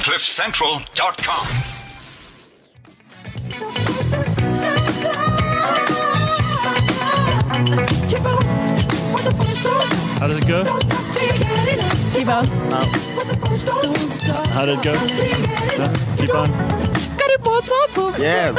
CliffCentral.com. How does it go? Keep on. How did it go? No? Keep on. Yes.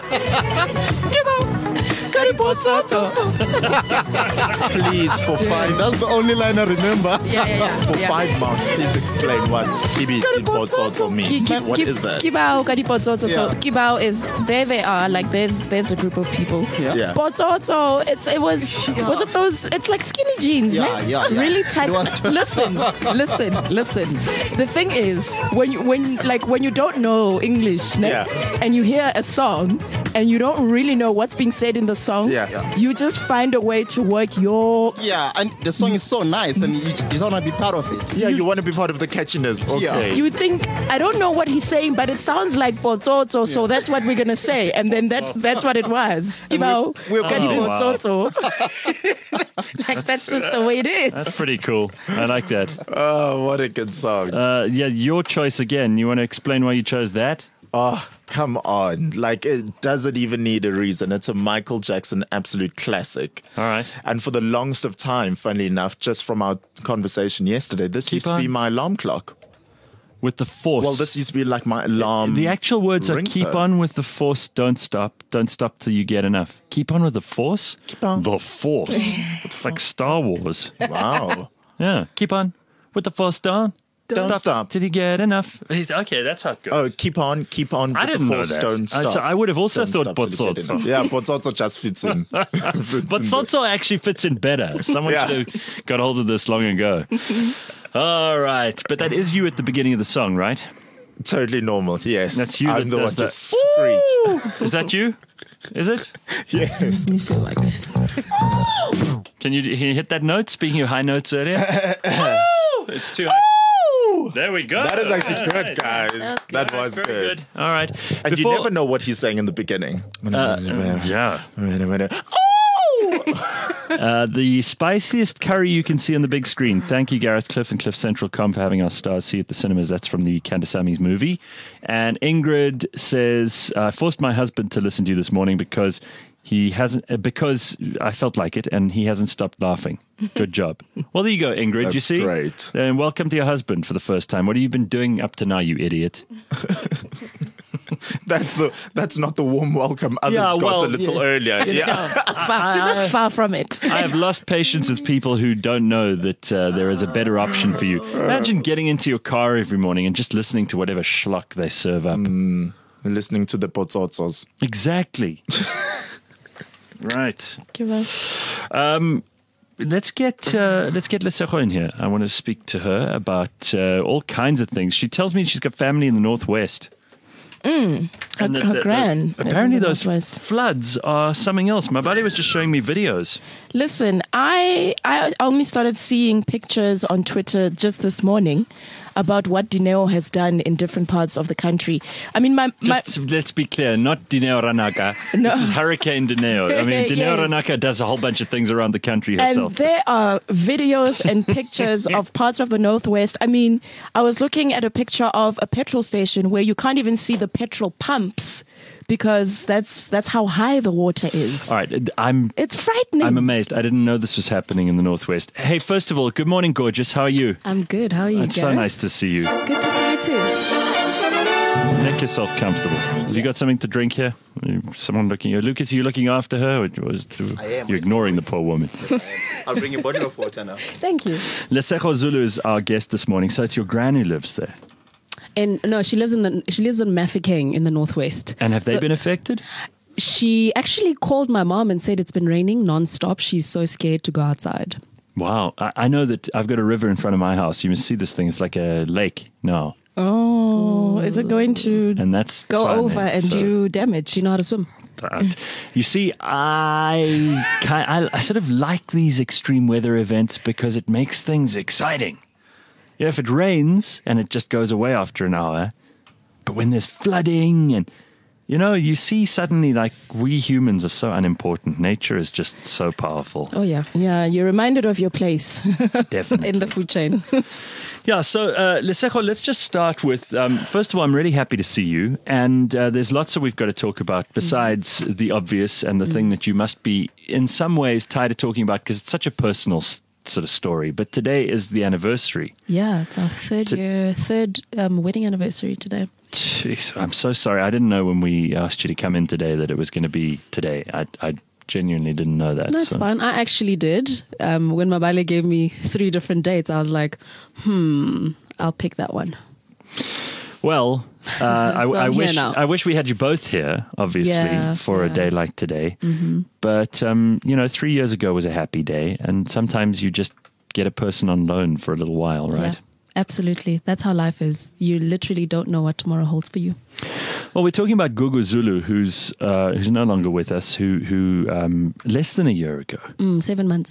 Please, for 5. That's the only line I remember. Yeah. For 5 months, please explain what Kibi Potsotso means. What is that? Kibao Kadipotsotso. So Yeah. Kibao is there. They are like there's a group of people. Yeah. Potsotso. Was it those? It's like skinny jeans. Yeah, ne? yeah. Really tight. It was- Listen. The thing is, when you don't know English, ne? Yeah. And you hear a song and you don't really know what's being said in the song, Yeah. you just find a way to work your. Yeah, and the song is so nice, and you just want to be part of it. Yeah, you want to be part of the catchiness. Okay. You think, I don't know what he's saying, but it sounds like Potsotso, so that's what we're going to say. And then that's what it was. Kibao we're Kadipotsotso. Like, that's just the way it is. That's pretty cool. I like that. Oh, what a good song. Yeah, your choice again. You want to explain why you chose that? Oh, come on. Like, it doesn't even need a reason. It's a Michael Jackson absolute classic. All right. And for the longest of time, funnily enough, just from our conversation yesterday, this used to be on. my alarm clock. With the force. Well, this used to be like my alarm. The actual words are ringtone. keep on with the force, don't stop till you get enough. Keep on with the force? Keep on. The force. It's like Star Wars. Wow. Yeah. Keep on with the force, don't stop. till you get enough. Okay, that's how it goes. Oh, keep on I with didn't the know force, that. don't stop. So I would have also Don't thought stop till you get Potsotso. enough. Yeah, Potsotso just fits in. But Sotso actually fits in better. Someone Yeah. should have got hold of this long ago. All right. But that is you at the beginning of the song, right? Totally normal, yes. That's you I'm that the one does that. just screech. Is that you? Is it? Yeah. Can you hit that note? Speaking of high notes earlier. It's too high. There we go. That is actually good, Nice. guys. That was Very good. All right. And you never know what he's saying in the beginning. Yeah. Oh! The spiciest curry you can see on the big screen. Thank you, Gareth Cliff and CliffCentral.com for having our stars see at the cinemas. That's from the Kandasami's movie. And Ingrid says, I forced my husband to listen to you this morning because because I felt like it and he hasn't stopped laughing. Good job. Well, there you go, Ingrid. That's you see? great. And welcome to your husband for the first time. What have you been doing up to now, you idiot? That's not the warm welcome others got a little earlier. Yeah. Far from it. I have lost patience with people who don't know that there is a better option for you. Imagine getting into your car every morning and just listening to whatever schlock they serve up. Listening to the Potsotsos. Exactly. Right. Kibao. Let's get Lesego in here. I want to speak to her about all kinds of things. She tells me she's got family in the Northwest. And Her gran is in apparently the those Northwest. floods are something else. My buddy was just showing me videos. Listen, I only started seeing pictures on Twitter just this morning about what Dineo has done in different parts of the country. I mean, Let's be clear, not Dineo Ranaka. No. This is Hurricane Dineo. I mean, Dineo Yes. Ranaka does a whole bunch of things around the country and herself. there are videos and pictures of parts of the Northwest. I mean, I was looking at a picture of a petrol station where you can't even see the petrol pumps because that's how high the water is. All right, It's frightening. I'm amazed. I didn't know this was happening in the Northwest. Hey, first of all, good morning, gorgeous. How are you? I'm good. How are you, It's so Gareth? nice to see you. Good to see you too. Make yourself comfortable. Have you got something to drink here? Someone looking at you. Lucas, are you looking after her? Or you're ignoring the poor woman. I'll bring a bottle of water now. Thank you. Lesego Zulu is our guest this morning. So it's your gran who lives there. And no, she lives in Mafeking in the Northwest. And have they been affected? She actually called my mom and said it's been raining nonstop. She's so scared to go outside. Wow. I know that I've got a river in front of my house. You must see this thing. It's like a lake now. Oh, is it going to And that's go fun, over eh? and So- do damage? Do you know how to swim? You see, I sort of like these extreme weather events because it makes things exciting. You know, if it rains and it just goes away after an hour, but when there's flooding and You know, you see suddenly like we humans are so unimportant. Nature is just so powerful. Oh, yeah. Yeah, you're reminded of your place. Definitely. In the food chain. Yeah, so Lesego, let's just start with, first of all, I'm really happy to see you. And there's lots that we've got to talk about besides the obvious and the thing that you must be in some ways tired of talking about because it's such a personal sort of story. But today is the anniversary. Yeah, it's our third wedding anniversary today. Jeez, I'm so sorry. I didn't know when we asked you to come in today that it was going to be today. I genuinely didn't know that. That's fine. I actually did. When Mabale gave me 3 different dates, I was like, I'll pick that one. Well, I wish we had you both here, obviously, for a day like today. Mm-hmm. But, 3 years ago was a happy day. And sometimes you just get a person on loan for a little while, right? Yeah. Absolutely. That's how life is. You literally don't know what tomorrow holds for you. Well, we're talking about Gugu Zulu, who's no longer with us, who less than a year ago 7 months.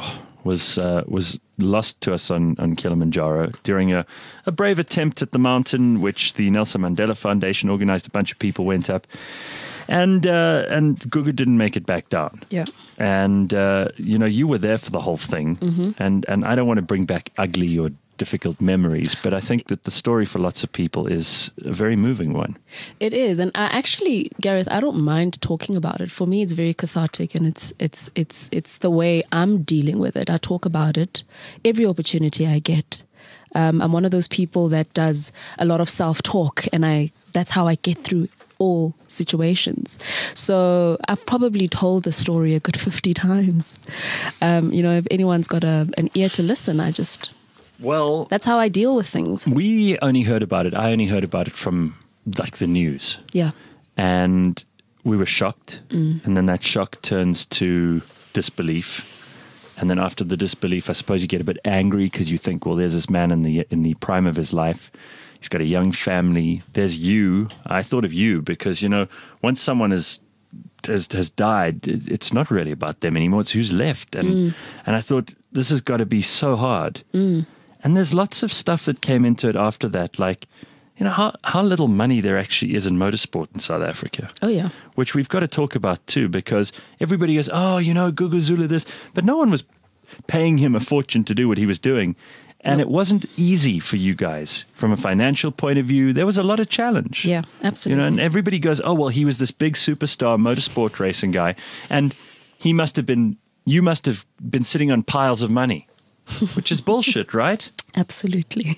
Was lost to us on Kilimanjaro during a brave attempt at the mountain, which the Nelson Mandela Foundation organized. A bunch of people went up. And Gugu didn't make it back down. Yeah. And, you were there for the whole thing. Mm-hmm. And I don't want to bring back ugly or difficult memories, but I think that the story for lots of people is a very moving one. It is, and Gareth, I don't mind talking about it. For me, it's very cathartic, and it's the way I'm dealing with it. I talk about it every opportunity I get. I'm one of those people that does a lot of self-talk, and that's how I get through all situations. So I've probably told the story a good 50 times. If anyone's got an ear to listen, Well, that's how I deal with things. We only heard about it. I only heard about it from like the news. Yeah. And we were shocked. And then that shock turns to disbelief. And then after the disbelief, I suppose you get a bit angry because you think, well, there's this man in the prime of his life. He's got a young family. There's you. I thought of you because, once someone has died, it's not really about them anymore. It's who's left. And I thought, this has got to be so hard. And there's lots of stuff that came into it after that, like, how little money there actually is in motorsport in South Africa. Oh, yeah. Which we've got to talk about too, because everybody goes, Gugu Zulu this. But no one was paying him a fortune to do what he was doing. And It wasn't easy for you guys from a financial point of view. There was a lot of challenge. Yeah, absolutely. And everybody goes, oh, well, he was this big superstar motorsport racing guy. And you must have been sitting on piles of money, which is bullshit, right? Absolutely.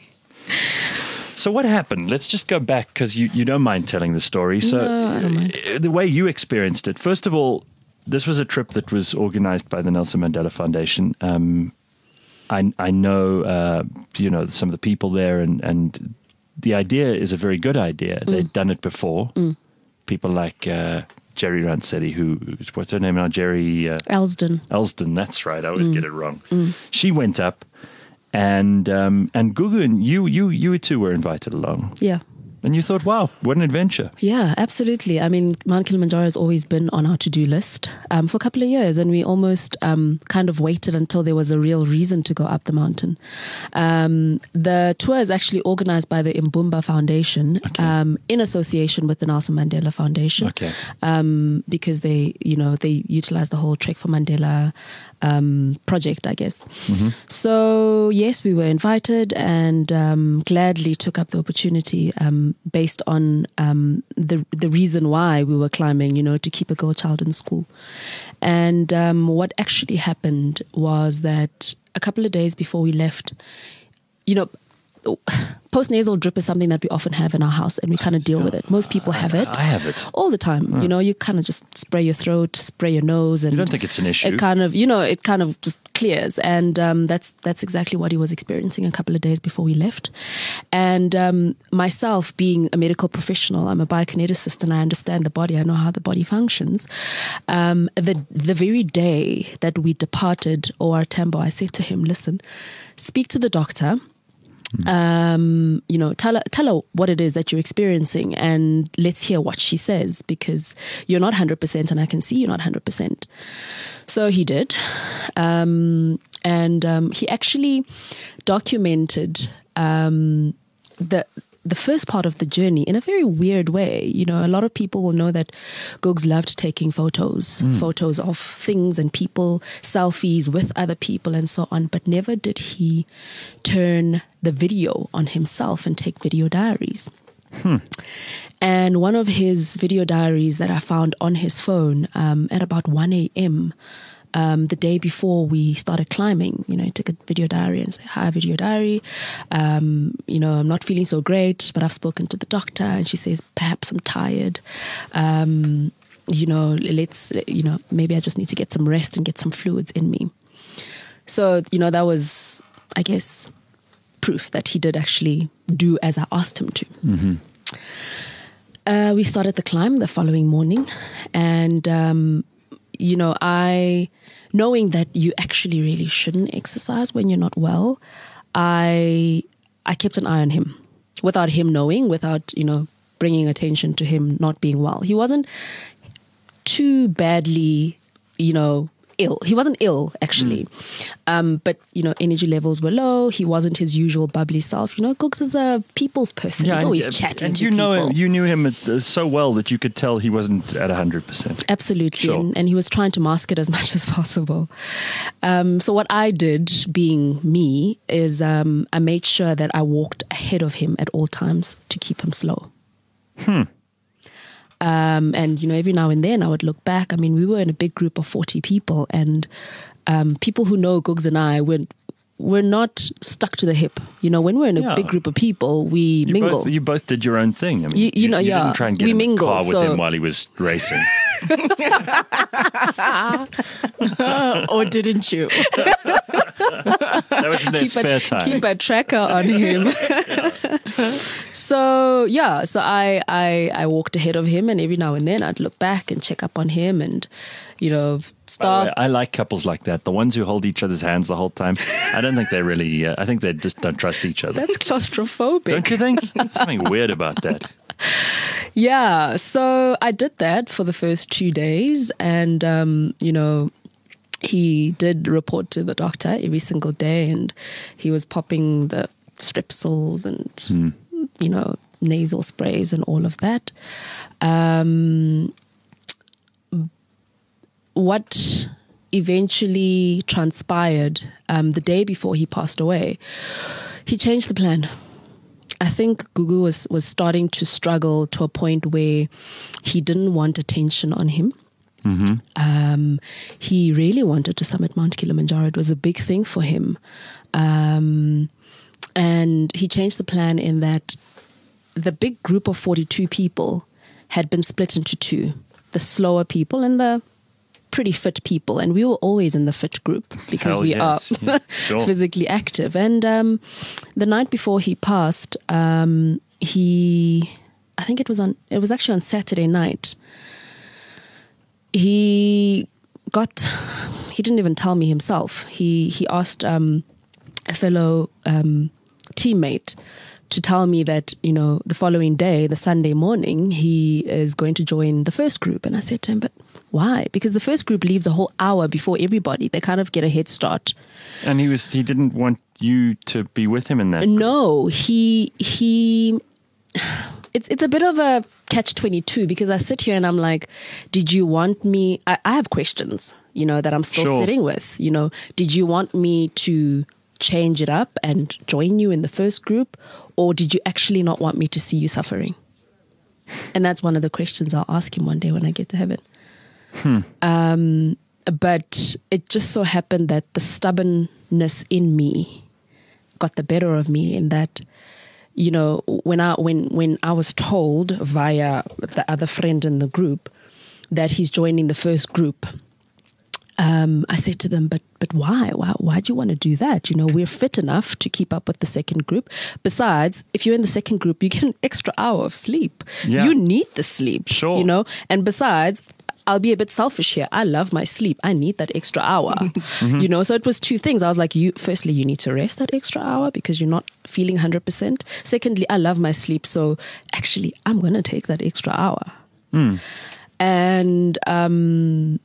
So what happened? Let's just go back because you don't mind telling the story. So No, I don't mind. The way you experienced it, first of all, this was a trip that was organized by the Nelson Mandela Foundation. I know, some of the people there, and the idea is a very good idea. They'd done it before. People like Jerry Rancetti, what's her name now? Jerry Elsden, that's right. I always get it wrong. She went up, and Gugu and you two were invited along. Yeah. And you thought, wow, what an adventure. Yeah, absolutely. I mean, Mount Kilimanjaro has always been on our to-do list for a couple of years, and we almost kind of waited until there was a real reason to go up the mountain. The tour is actually organized by the Mbumba Foundation in association with the Nelson Mandela Foundation, because they utilize the whole Trek for Mandela project, I guess. Mm-hmm. So, yes, we were invited and gladly took up the opportunity based on the reason why we were climbing, to keep a girl child in school. And what actually happened was that a couple of days before we left, postnasal drip is something that we often have in our house, and we kind of deal with it. Most people have it. I have it all the time. You kind of just spray your throat, spray your nose, and you don't think it's an issue. It kind of just clears, and that's exactly what he was experiencing a couple of days before we left. And myself, being a medical professional, I'm a biokineticist, and I understand the body. I know how the body functions. The very day that we departed OR Tambo, I said to him, "Listen, speak to the doctor. Tell her what it is that you're experiencing, and let's hear what she says, because you're not 100% and I can see you're not 100%. So he did. And he actually documented the the first part of the journey in a very weird way. You know, a lot of people will know that Googs loved taking photos of things and people, selfies with other people and so on, but never did he turn the video on himself and take video diaries. And one of his video diaries that I found on his phone at about 1 a.m., the day before we started climbing, you know, he took a video diary and said, "Hi, video diary. You know, I'm not feeling so great, but I've spoken to the doctor and she says, perhaps I'm tired. You know, maybe I just need to get some rest and get some fluids in me." So, you know, that was, I guess, proof that he did actually do as I asked him to. We started the climb the following morning, and you know, knowing that you actually really shouldn't exercise when you're not well, I kept an eye on him without him knowing, without, you know, bringing attention to him not being well. He wasn't too badly, you know, ill. He wasn't ill, actually. But, you know, energy levels were low. He wasn't his usual bubbly self. You know, Googs is a people's person. He's always chatting to people. You knew him so well that you could tell he wasn't at 100%. Absolutely. Sure. And he was trying to mask it as much as possible. So what I did, being me, is I made sure that I walked ahead of him at all times to keep him slow. And, you know, every now and then I would look back. I mean, we were in a big group of 40 people, and people who know Googs and I, we're not stuck to the hip. You know, when we're in a big group of people, we mingle. You both did your own thing. I mean, you didn't try and get in the car with him while he was racing. Or didn't you? That was in their spare time. Keep a tracker on him. So I walked ahead of him, and every now and then I'd look back and check up on him, and, you know, stop. I like couples like that. The ones who hold each other's hands the whole time. I don't think they really. I think they just don't trust each other. That's claustrophobic. Don't you think? There's something weird about that. Yeah. So I did that for the first 2 days, and you know, he did report to the doctor every single day, and he was popping the strepsils and you know, nasal sprays and all of that. What eventually transpired the day before he passed away, he changed the plan. I think Gugu was starting to struggle to a point where he didn't want attention on him. He really wanted to summit Mount Kilimanjaro. It was a big thing for him. And he changed the plan in that the big group of 42 people had been split into two, the slower people and the pretty fit people. And we were always in the fit group because we are physically active. And the night before he passed, I think it was actually on Saturday night. He didn't even tell me himself. He asked a fellow teammate to tell me that, you know, the following day, the Sunday morning, he is going to join the first group. And I said to him, but why? Because the first group leaves a whole hour before everybody. They kind of get a head start. And he didn't want you to be with him in that group. No, it's a bit of a catch-22, because I sit here and I'm like, did you want me? I have questions, you know, that I'm still sitting with. You know, did you want me to change it up and join you in the first group, or did you actually not want me to see you suffering? And that's one of the questions I'll ask him one day when I get to heaven. But it just so happened that the stubbornness in me got the better of me, in that, you know, when I was told via the other friend in the group that he's joining the first group, I said to them, but why? Why do you want to do that? You know, we're fit enough to keep up with the second group. Besides, if you're in the second group, you get an extra hour of sleep. Yeah. You need the sleep, you know? And besides, I'll be a bit selfish here. I love my sleep. I need that extra hour, you know? So it was two things. I was like, firstly, you need to rest that extra hour because you're not feeling 100%. Secondly, I love my sleep. So actually, I'm going to take that extra hour. And,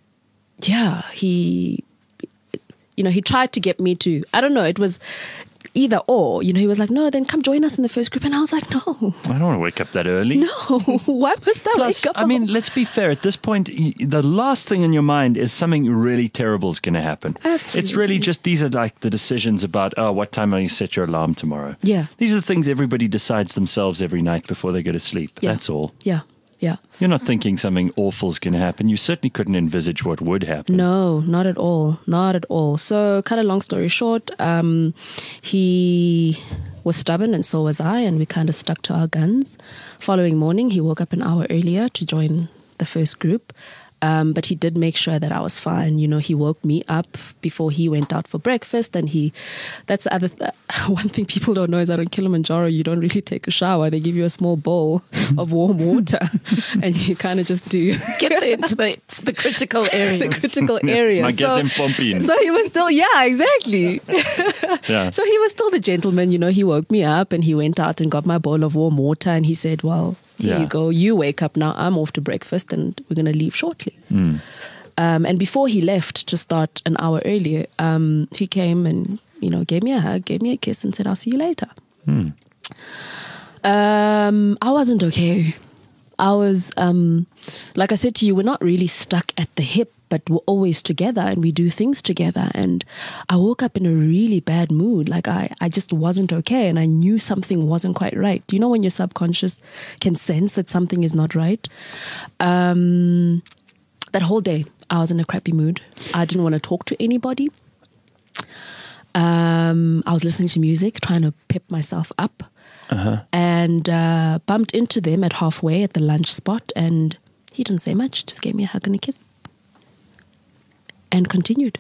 yeah, he tried to get me to, I don't know, either or. You know, he was like, no, then come join us in the first group. And I was like, no, I don't want to wake up that early. no, why must I Plus, wake up? I mean, let's be fair. At this point, the last thing in your mind is something really terrible is going to happen. Absolutely. It's really just, these are like the decisions about, what time are you set your alarm tomorrow? Yeah. These are the things everybody decides themselves every night before they go to sleep. Yeah. That's all. Yeah. Yeah. You're not thinking something awful is going to happen. You certainly couldn't envisage what would happen. No, not at all. Not at all. So, kind of long story short, he was stubborn and so was I, and we kind of stuck to our guns. Following morning, he woke up an hour earlier to join the first group. But he did make sure that I was fine. You know, he woke me up before he went out for breakfast. And that's the other one thing people don't know is that on Kilimanjaro, you don't really take a shower. They give you a small bowl of warm water and you kind of just do. Get into the critical areas. The critical areas. My guess in Pompin. So he was still, yeah, exactly. Yeah. So he was still the gentleman. You know, he woke me up and he went out and got my bowl of warm water and he said, well, here you go. You wake up now. I'm off to breakfast and we're going to leave shortly. And before he left to start an hour earlier, he came and, you know, gave me a hug, gave me a kiss and said, I'll see you later. I wasn't okay. I was, like I said to you, we're not really stuck at the hip, but we're always together and we do things together. And I woke up in a really bad mood. Like I just wasn't okay. And I knew something wasn't quite right. Do you know when your subconscious can sense that something is not right? That whole day, I was in a crappy mood. I didn't want to talk to anybody. I was listening to music, trying to pep myself up. And bumped into them at halfway at the lunch spot. And he didn't say much, just gave me a hug and a kiss. And continued.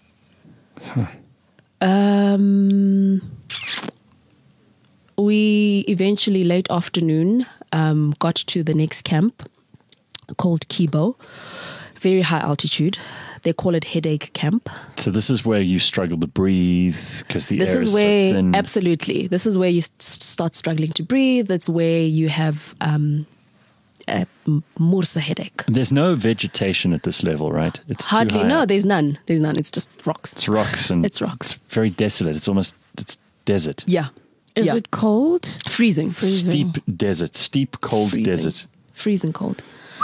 We eventually, late afternoon, got to the next camp called Kibo. Very high altitude. They call it headache camp. So this is where you struggle to breathe because the This air is is where, so thin. absolutely, this is where you start struggling to breathe. That's where you have a Mursa headache. There's no vegetation at this level, right? It's too Hardly, high no, up. there's none. There's none. It's just rocks. It's rocks and It's rocks. It's very desolate. It's desert. Yeah. Is yeah. it cold? Freezing? Steep desert. Steep, cold Freezing. desert. Freezing cold.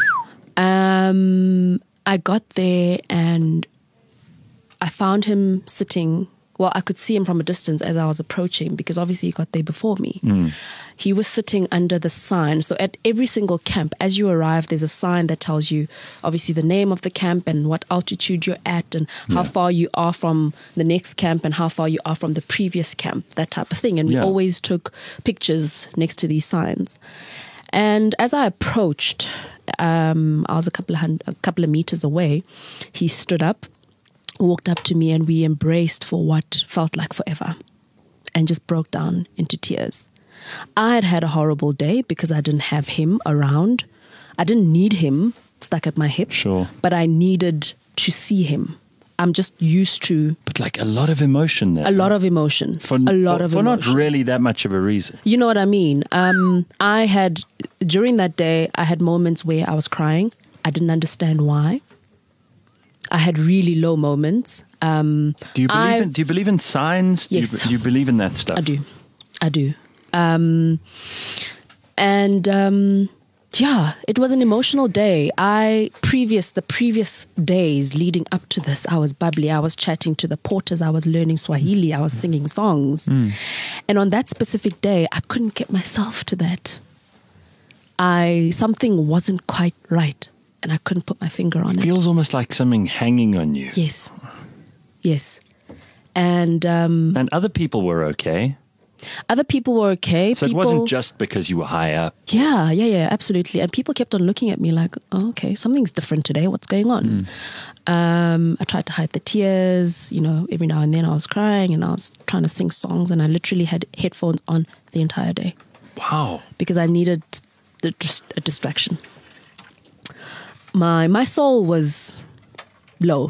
I got there and I found him sitting. Well, I could see him from a distance as I was approaching because obviously he got there before me. He was sitting under the sign. So at every single camp, as you arrive, there's a sign that tells you obviously the name of the camp and what altitude you're at and how far you are from the next camp and how far you are from the previous camp, that type of thing. And we always took pictures next to these signs. And as I approached, I was a couple of meters away. He stood up, walked up to me, and we embraced for what felt like forever and just broke down into tears. I had had a horrible day because I didn't have him around. I didn't need him stuck at my hip. Sure. But I needed to see him. I'm just used to But like a lot of emotion there. a lot of emotion. For not really that much of a reason. You know what I mean? During that day, I had moments where I was crying. I didn't understand why. I had really low moments. Do you believe in signs? Yes. Do you believe in that stuff? I do. Yeah, it was an emotional day. The previous days leading up to this, I was bubbly. I was chatting to the porters. I was learning Swahili. I was singing songs. And on that specific day, I couldn't get myself to that. Something wasn't quite right, and I couldn't put my finger on it. Feels almost like something hanging on you. Yes. And other people were okay. other people were okay. So it wasn't just because you were high up. Yeah, absolutely. And people kept on looking at me like, oh, okay, something's different today. What's going on? I tried to hide the tears. You know, every now and then I was crying and I was trying to sing songs, and I literally had headphones on the entire day. Wow. Because I needed a distraction. My soul was low.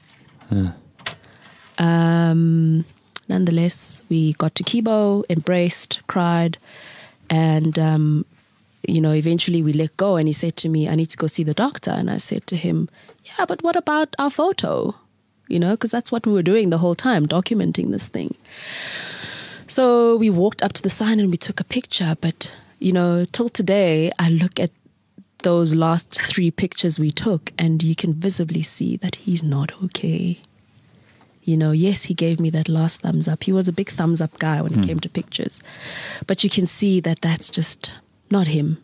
Nonetheless, we got to Kibo, embraced, cried, and eventually we let go. And he said to me, "I need to go see the doctor." And I said to him, "Yeah, but what about our photo? Because that's what we were doing the whole time, documenting this thing." So we walked up to the sign and we took a picture. But, you know, till today, I look at those last 3 pictures we took and you can visibly see that he's not okay. You know, yes, he gave me that last thumbs up. He was a big thumbs up guy when it came to pictures. But you can see that that's just not him.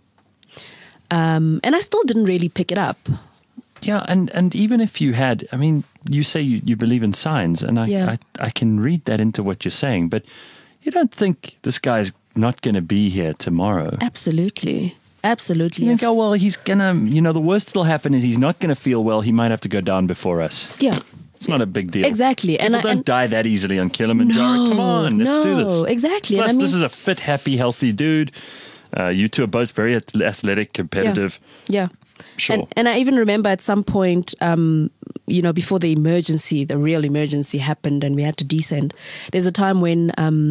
And I still didn't really pick it up. Yeah, and even if you had, I mean, you say you believe in signs, and I can read that into what you're saying, but you don't think this guy's not going to be here tomorrow. Absolutely. You think, oh, well, he's going to, you know, the worst that'll happen is he's not going to feel well. He might have to go down before us. Yeah. It's not a big deal. Exactly. People don't die that easily on Kilimanjaro. Come on, let's do this. Exactly. Plus, and I mean, this is a fit, happy, healthy dude. You two are both very athletic, competitive. Yeah. Sure. And I even remember at some point, you know, before the real emergency happened and we had to descend, there's a time when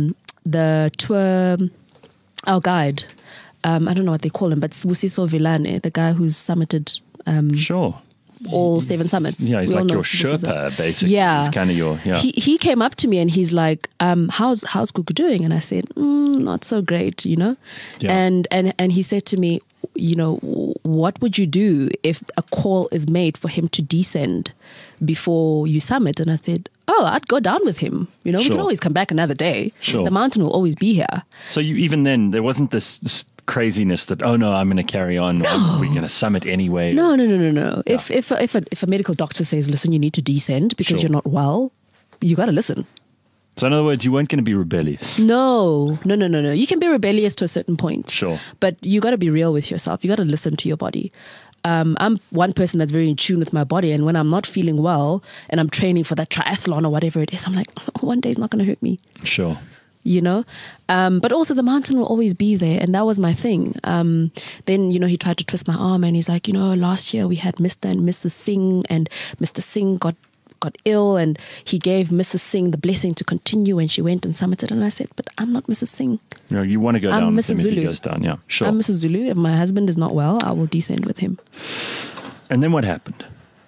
the tour, our guide, I don't know what they call him, but Sibusiso Vilane, the guy who's summited Sure. all 7 summits. Yeah, he's We all like know your Sibusiso. Sherpa, basically. Yeah. He's kind of your, He came up to me and he's like, how's Kuku doing? And I said, not so great, you know? Yeah. And he said to me, you know, what would you do if a call is made for him to descend before you summit? And I said, I'd go down with him. You know, we Sure. can always come back another day. Sure. The mountain will always be here. So you, even then, there wasn't this craziness that, oh no, I'm going to carry on. We're going to summit anyway. No. Yeah. If a medical doctor says, listen, you need to descend because Sure. you're not well, you got to listen. So in other words, you weren't going to be rebellious. No. You can be rebellious to a certain point. Sure. But you got to be real with yourself. You got to listen to your body. I'm one person that's very in tune with my body. And when I'm not feeling well and I'm training for that triathlon or whatever it is, I'm like, one day it's not going to hurt me. Sure. You know, but also the mountain will always be there. And that was my thing. Then, you know, he tried to twist my arm and he's like, you know, last year we had Mr. and Mrs. Singh and Mr. Singh got ill and he gave Mrs. Singh the blessing to continue when she went and summited. And I said, but I'm not Mrs. Singh. You know, you want to go I'm down with Mrs. him if he Zulu. goes down. Yeah, sure. I'm Mrs. Zulu. If my husband is not well, I will descend with him. And then what happened?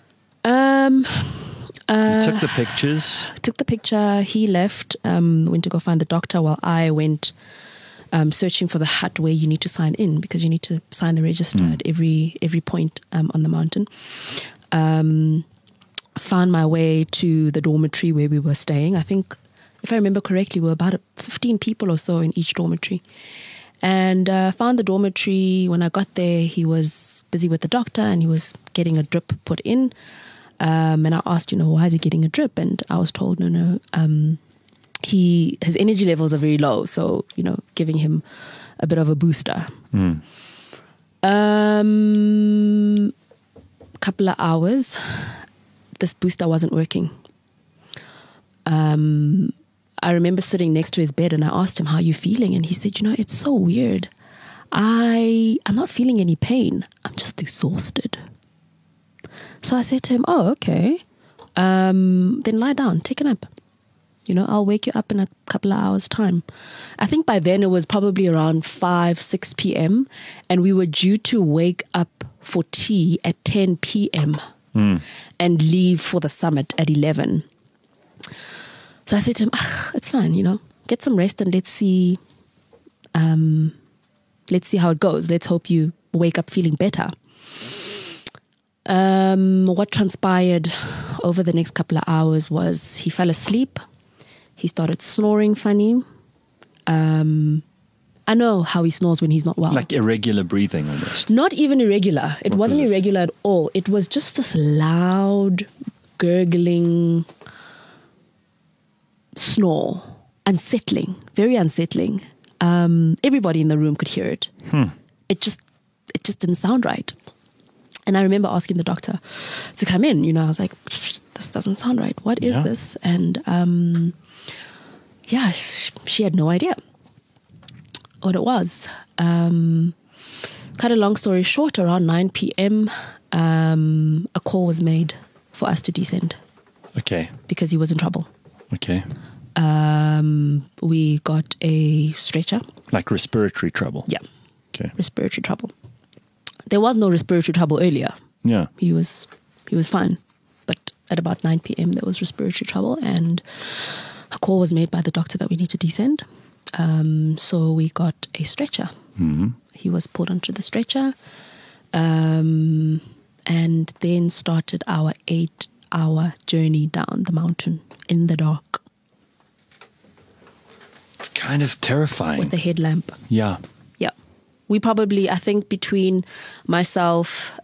You took the pictures. Took the picture. He left, went to go find the doctor while I went searching for the hut where you need to sign in because you need to sign the register at every point on the mountain. Found my way to the dormitory where we were staying. I think, if I remember correctly, we were about 15 people or so in each dormitory. And found the dormitory. When I got there, he was busy with the doctor and he was getting a drip put in. And I asked, you know, why is he getting a drip? And I was told, no, his energy levels are very low. So, you know, giving him a bit of a booster. Couple of hours, this booster wasn't working. I remember sitting next to his bed and I asked him, how are you feeling? And he said, you know, it's so weird. I'm not feeling any pain. I'm just exhausted. So I said to him, oh, okay. Then lie down, take a nap. You know, I'll wake you up in a couple of hours' time. I think by then it was probably around 5, 6 p.m. And we were due to wake up for tea at 10 p.m. And leave for the summit at 11. So I said to him, it's fine, you know, get some rest and let's see how it goes. Let's hope you wake up feeling better. What transpired over the next couple of hours was he fell asleep. He started snoring funny. I know how he snores when he's not well. Like irregular breathing almost. Not even irregular. It wasn't was it? irregular at all. It was just this loud, gurgling snore. Unsettling. Very unsettling. Everybody in the room could hear it. It just didn't sound right. And I remember asking the doctor to come in. You know, I was like, this doesn't sound right. What is this? And she had no idea what it was. Cut a long story short, around 9 p.m., a call was made for us to descend. Okay. Because he was in trouble. Okay. We got a stretcher. Like respiratory trouble. Yeah. Okay. Respiratory trouble. There was no respiratory trouble earlier. Yeah. He was fine. But at about 9 p.m. there was respiratory trouble and a call was made by the doctor that we need to descend. So we got a stretcher. He was put onto the stretcher, and then started our 8-hour journey down the mountain in the dark It's kind of terrifying. with a headlamp. Yeah. Yeah. We probably, I think between myself,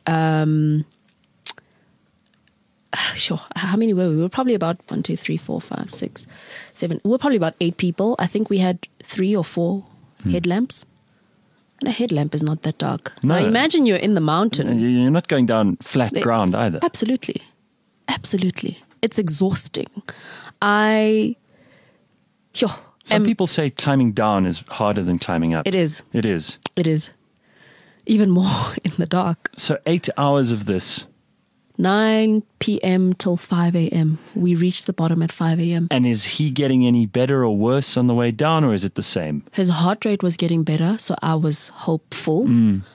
sure, how many were we? We were probably about 1, 2, 3, 4, 5, 6, 7. We were probably about 8 people. I think we had 3 or 4 headlamps. And a headlamp is not that dark. No. Now imagine you're in the mountain. You're not going down flat ground either. Absolutely. Absolutely. It's exhausting. Some Some people say climbing down is harder than climbing up. It is. It is. It is. Even more in the dark. So 8 hours of this. 9 p.m. till 5 a.m. We reached the bottom at 5 a.m. And is he getting any better or worse on the way down, or is it the same? His heart rate was getting better, so I was hopeful.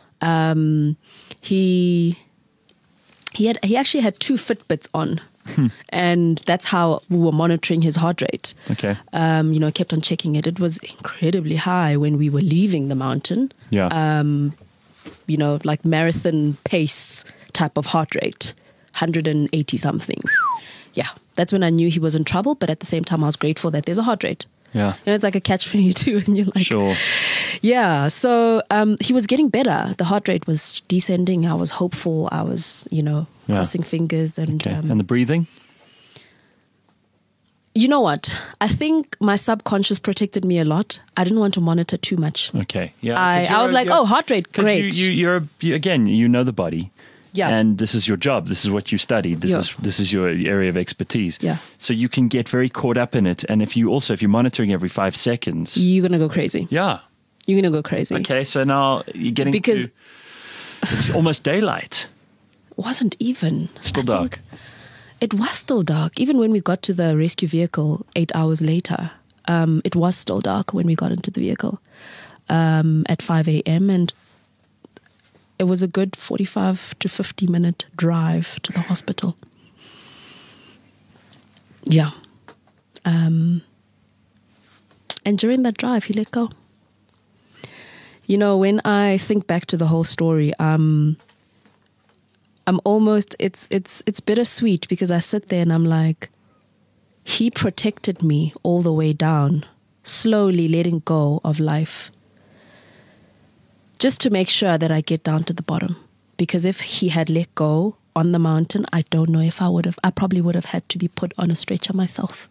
He actually had 2 Fitbits on. And that's how we were monitoring his heart rate. Okay. Kept on checking it. It was incredibly high when we were leaving the mountain. Yeah. Like marathon pace type of heart rate, 180 something. Yeah, that's when I knew he was in trouble. But at the same time, I was grateful that there's a heart rate. Yeah. It's like a catch-22, and you're like, Sure. Yeah. So he was getting better. The heart rate was descending. I was hopeful. I was, crossing fingers. And Okay. And the breathing? you know what? I think my subconscious protected me a lot. I didn't want to monitor too much. Okay. Yeah. I was like, heart rate, great. You're again, you know the body. Yeah. And this is your job. This is what you studied. This is your area of expertise. Yeah. So you can get very caught up in it. And if you're monitoring every 5 seconds. You're going to go crazy. Yeah. You're going to go crazy. Okay. So now you're getting Because- it's almost daylight. It wasn't even. Still I dark. think It was still dark. Even when we got to the rescue vehicle 8 hours later, it was still dark when we got into the vehicle at 5 a.m. And it was a good 45 to 50 minute drive to the hospital. Yeah. And during that drive, he let go. When I think back to the whole story, I'm almost, it's bittersweet, because I sit there and I'm like, he protected me all the way down, slowly letting go of life, just to make sure that I get down to the bottom. Because if he had let go on the mountain, I don't know if I probably would have had to be put on a stretcher myself.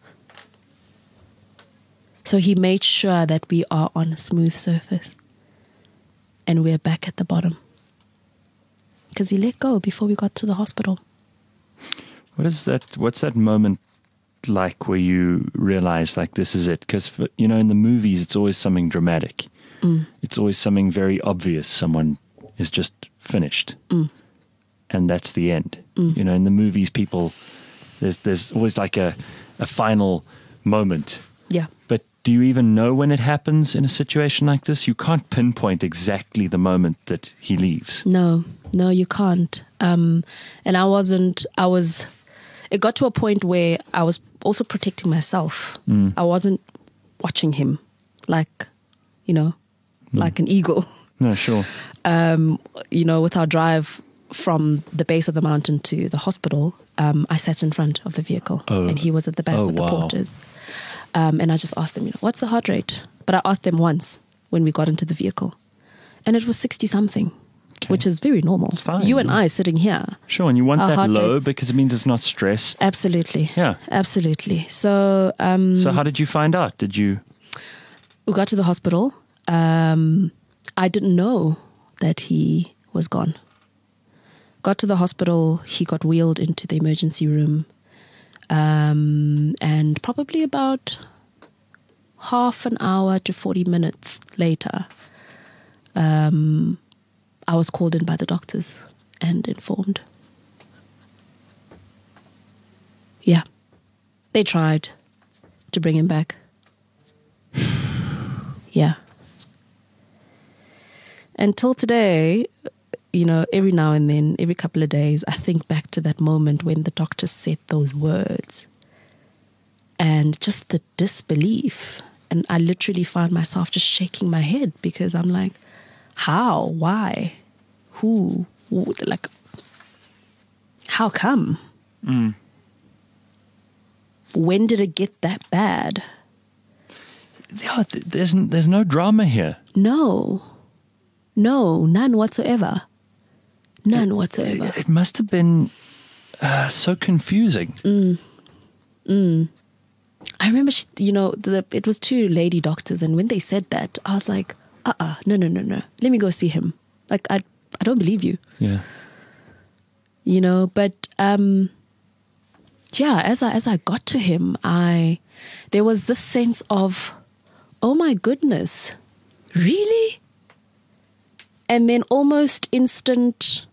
So he made sure that we are on a smooth surface and we're back at the bottom. Because he let go before we got to the hospital. What's that moment like where you realize, like, this is it? Because, in the movies, it's always something dramatic. It's always something very obvious. Someone is just finished. And that's the end. In the movies, people, there's always like a final moment. Yeah. But do you even know when it happens in a situation like this? You can't pinpoint exactly the moment that he leaves. No, you can't. And it got to a point where I was also protecting myself. I wasn't watching him like, like an eagle. No, sure. With our drive from the base of the mountain to the hospital, I sat in front of the vehicle and he was at the back with the porters. And I just asked them, what's the heart rate? But I asked them once when we got into the vehicle. And it was 60 something, which is very normal. It's fine. You and I sitting here. Sure, and you want Our that heart low rates- because it means it's not stressed. Absolutely. Yeah. Absolutely. So, So how did you find out? Did you... we got to the hospital. I didn't know that he was gone. Got to the hospital. He got wheeled into the emergency room. And probably about half an hour to 40 minutes later, I was called in by the doctors and informed. Yeah. They tried to bring him back. Yeah. Until today, every now and then, every couple of days, I think back to that moment when the doctor said those words. And just the disbelief And I literally found myself just shaking my head because I'm like, how? Why? Who? Like, how come? When did it get that bad? Yeah, there's no drama here. No, none whatsoever. None whatsoever. It must have been so confusing. I remember, it was two lady doctors, and when they said that, I was like, no. Let me go see him. Like, I don't believe you. Yeah. But as I got to him, there was this sense of, oh my goodness, really? And then almost instant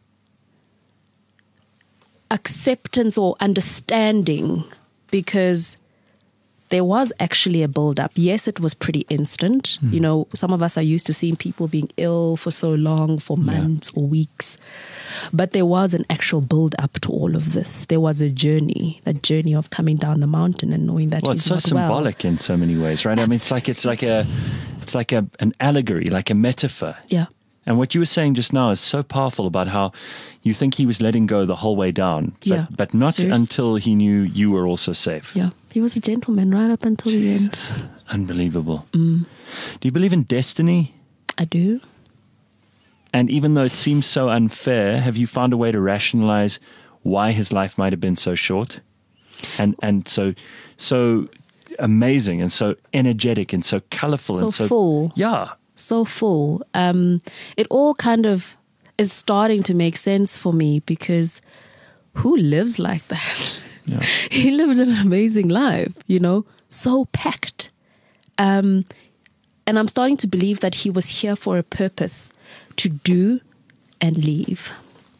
acceptance or understanding, because there was actually a build-up. Yes, it was pretty instant. Some of us are used to seeing people being ill for so long, for months or weeks. But there was an actual build-up to all of this. There was a journey, that journey of coming down the mountain and knowing that It's so symbolic in so many ways, right? I mean, it's like an allegory, like a metaphor. Yeah. And what you were saying just now is so powerful about how you think he was letting go the whole way down, but not until he knew you were also safe. Yeah, he was a gentleman right up until the end. Unbelievable. Do you believe in destiny? I do. And even though it seems so unfair, have you found a way to rationalize why his life might have been so short and so amazing and so energetic and so colorful and so full? Yeah. So full. It all kind of is starting to make sense for me, because who lives like that? Yeah. He lived an amazing life, so packed. And I'm starting to believe that he was here for a purpose, to do and leave.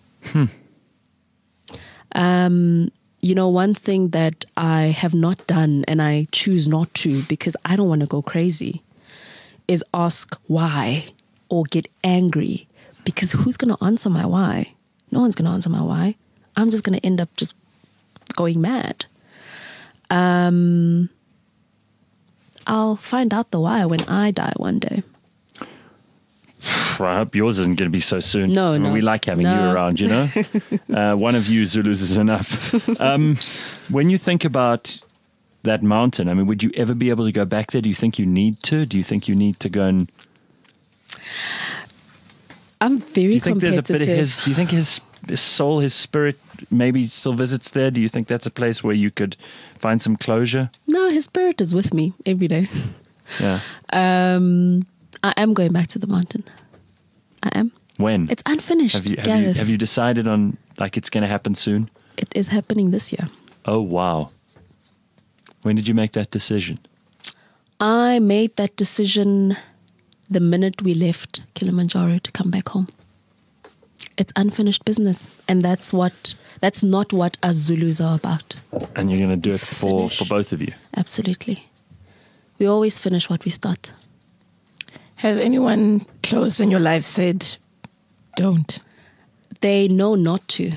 One thing that I have not done, and I choose not to because I don't want to go crazy, is ask why or get angry, because who's going to answer my why? No one's going to answer my why. I'm just going to end up just going mad. I'll find out the why when I die one day. Well, I hope yours isn't going to be so soon. No. We like having you around, One of you Zulus is enough. When you think about that mountain, I mean, would you ever be able to go back there? Do you think you need to? Do you think you need to go and... I'm very competitive. There's a bit of do you think his soul, his spirit maybe still visits there? Do you think that's a place where you could find some closure? No, his spirit is with me every day. Yeah. I am going back to the mountain. I am. When? It's unfinished, Gareth. Have you decided on, like, it's going to happen soon? It is happening this year. Oh, wow. When did you make that decision? I made that decision the minute we left Kilimanjaro to come back home. It's unfinished business, and that's not what us Zulus are about. And you're going to do it for both of you? Absolutely. We always finish what we start. Has anyone close in your life said, don't? They know not to.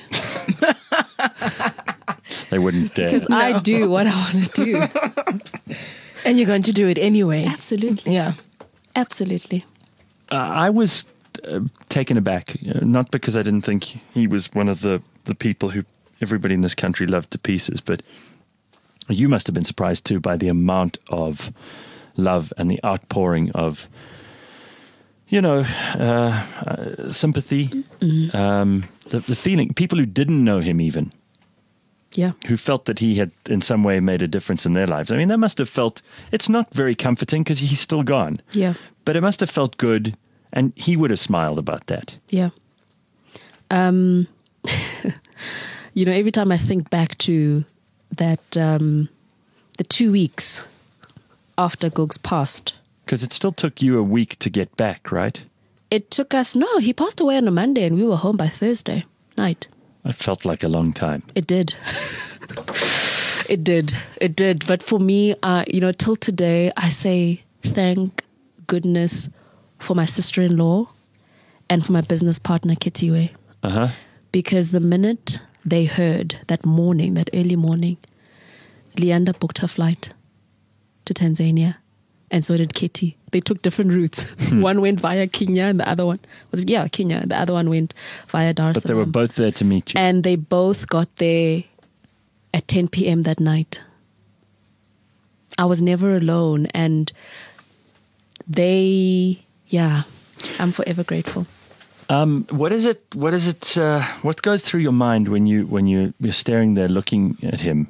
They wouldn't dare. Because I do what I want to do. And you're going to do it anyway. Absolutely. Yeah. Absolutely. I was taken aback, not because I didn't think he was one of the people who everybody in this country loved to pieces, but you must have been surprised too by the amount of love and the outpouring of, sympathy, the feeling, people who didn't know him even. Yeah. Who felt that he had in some way made a difference in their lives. I mean, that must have felt, it's not very comforting because he's still gone. Yeah. But it must have felt good, and he would have smiled about that. Yeah. Every time I think back to that, the 2 weeks after Googs passed. Because it still took you a week to get back, right? It took us, he passed away on a Monday and we were home by Thursday night. It felt like a long time. It did. It did. But for me, till today, I say thank goodness for my sister-in-law and for my business partner, Kitiwe. Uh-huh. Because the minute they heard that early morning, Leanda booked her flight to Tanzania. and so did Kitty. They took different routes. One went via Kenya, and the other one was Kenya. And the other one went via Dar es But they were Salaam. both there to meet you. And they both got there at 10 p.m. that night. I was never alone, and I'm forever grateful. What is it? What goes through your mind when you're staring there, looking at him,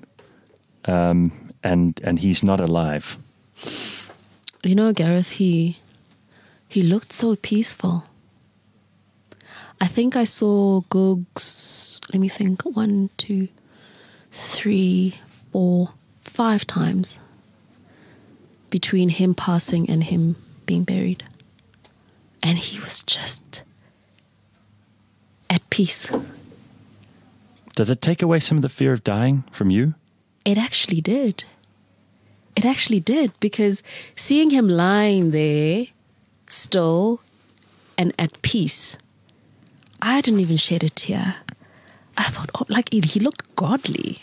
and he's not alive? You know, Gareth, he looked so peaceful. I think I saw Googs, let me think, 1, 2, 3, 4, 5 times between him passing and him being buried. And he was just at peace. Does it take away some of the fear of dying from you? It actually did. It actually did, because seeing him lying there still and at peace, I didn't even shed a tear. I thought, he looked godly.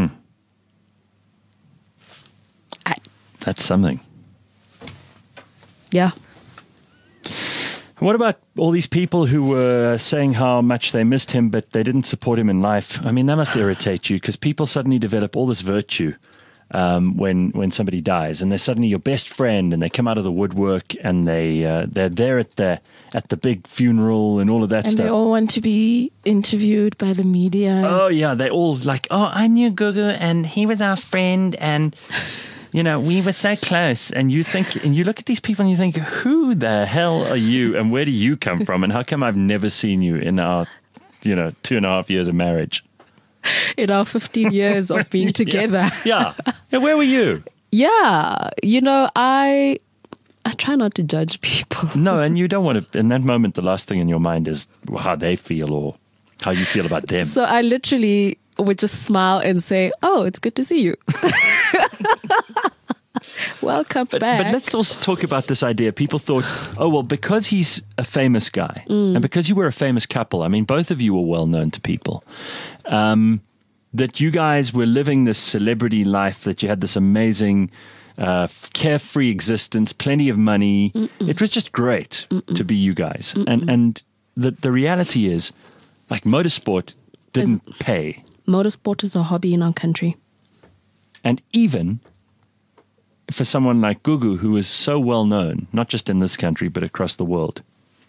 That's something. Yeah. What about all these people who were saying how much they missed him, but they didn't support him in life? I mean, that must irritate you, because people suddenly develop all this virtue when somebody dies, and they're suddenly your best friend, and they come out of the woodwork, and they're there at the big funeral and all of that And stuff. they all want to be interviewed by the media. Oh yeah, they all like, I knew Gugu, and he was our friend, and we were so close. And you look at these people and you think, who the hell are you, and where do you come from, and how come I've never seen you in our 2.5 years of marriage? In our 15 years of being together. Yeah. Where were you? Yeah. I try not to judge people. No, and you don't want to, in that moment, the last thing in your mind is how they feel or how you feel about them. So I literally would just smile and say, oh, it's good to see you. Welcome back. But let's also talk about this idea. People thought, because he's a famous guy and because you were a famous couple, I mean, both of you were well known to people, that you guys were living this celebrity life, that you had this amazing carefree existence, plenty of money. It was just great to be you guys. And the reality is, like, motorsport didn't pay. Motorsport is a hobby in our country. And even for someone like Gugu, who is so well known, not just in this country, but across the world.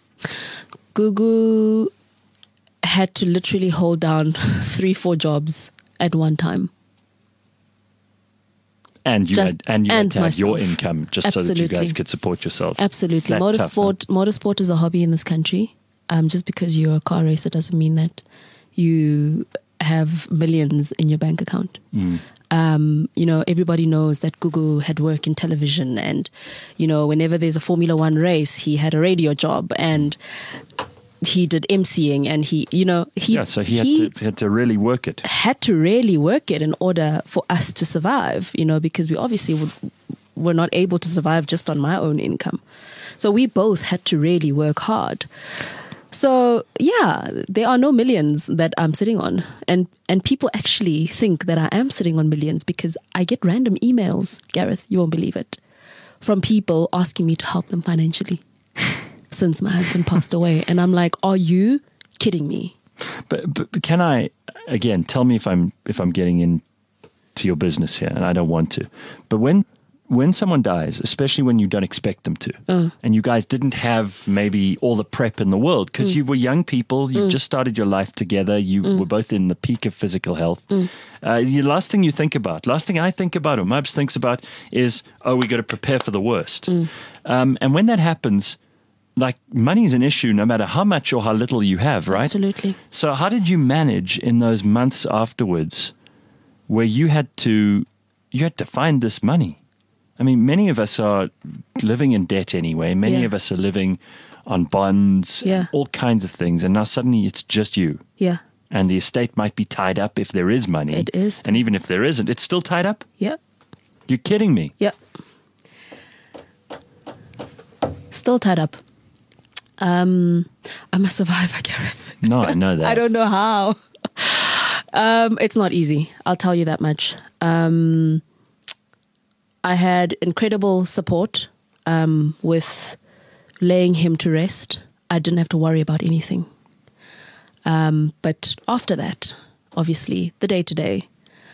Gugu had to literally hold down 3-4 jobs at one time. And you had to have myself. your income just so that you Absolutely. guys could support yourself. Absolutely. That tough, huh? Motorsport is a hobby in this country. Just because you're a car racer doesn't mean that you have millions in your bank account. Everybody knows that Gugu had work in television, and, whenever there's a Formula One race, he had a radio job, and he did emceeing, and he had to really work it. Had to really work it in order for us to survive, because we obviously were not able to survive just on my own income. So we both had to really work hard. So, yeah, there are no millions that I'm sitting on. And people actually think that I am sitting on millions because I get random emails, Gareth, you won't believe it, from people asking me to help them financially since my husband passed away. And I'm like, are you kidding me? But can I, again, tell me if I'm getting into your business here, and I don't want to. But when someone dies, especially when you don't expect them to, and you guys didn't have maybe all the prep in the world, because you were young people, you just started your life together, you were both in the peak of physical health. The last thing you think about, last thing I think about, or Mubs thinks about, is, we got to prepare for the worst. And when that happens, like, money is an issue no matter how much or how little you have, right? Absolutely. So how did you manage in those months afterwards where you had to find this money? I mean, many of us are living in debt anyway. Many of us are living on bonds, all kinds of things. And now suddenly it's just you. Yeah. And the estate might be tied up if there is money. It is. And even if there isn't, it's still tied up? Yeah. You're kidding me? Yeah. Still tied up. I'm a survivor, Gareth. No, I know that. I don't know how. It's not easy. I'll tell you that much. I had incredible support with laying him to rest, I didn't have to worry about anything. But after that, obviously, the day to day,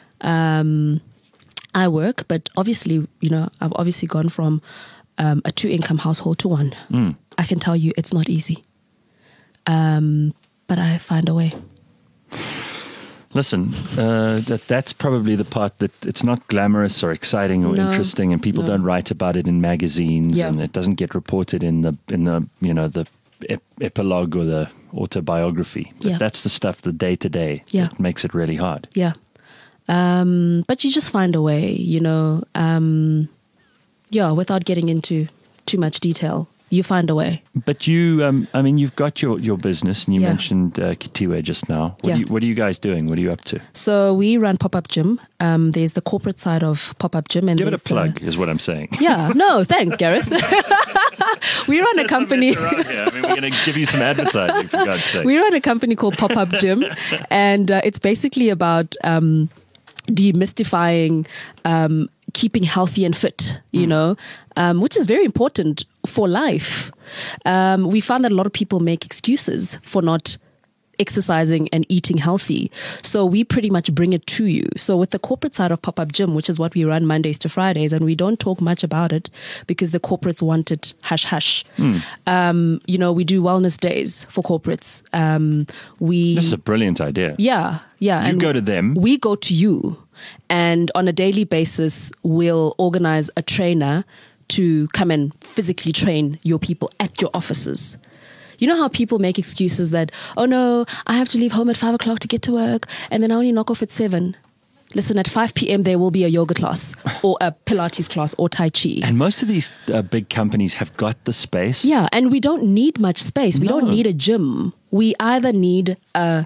I work, but obviously, I've obviously gone from a 2-income household to one. I can tell you it's not easy. But I find a way. Listen, that's probably the part that it's not glamorous or exciting or interesting, and people don't write about it in magazines, and it doesn't get reported in the epilogue or the autobiography. But that's the stuff, the day to day, that makes it really hard. Yeah. But you just find a way, without getting into too much detail. You find a way. But you, you've got your business, and you mentioned Kitiwe just now. What are you guys doing? What are you up to? So we run Pop-Up Gym. There's the corporate side of Pop-Up Gym. And give it a plug, is what I'm saying. Yeah, no, thanks, Gareth. We run a company. We're going to give you some advertising, for God's sake. We run a company called Pop-Up Gym, and it's basically about demystifying keeping healthy and fit, which is very important for life. We found that a lot of people make excuses for not exercising and eating healthy. So we pretty much bring it to you. So with the corporate side of Pop-Up Gym, which is what we run Mondays to Fridays, and we don't talk much about it because the corporates want it hush hush. We do wellness days for corporates. This is a brilliant idea. Yeah. You go to them. We go to you. And on a daily basis, we'll organize a trainer to come and physically train your people at your offices. You know how people make excuses that, oh no, I have to leave home at 5 o'clock to get to work, and then I only knock off at 7. Listen, at 5 p.m. there will be a yoga class or a Pilates class or Tai Chi. And most of these big companies have got the space. Yeah, and we don't need much space. We don't need a gym. We either need a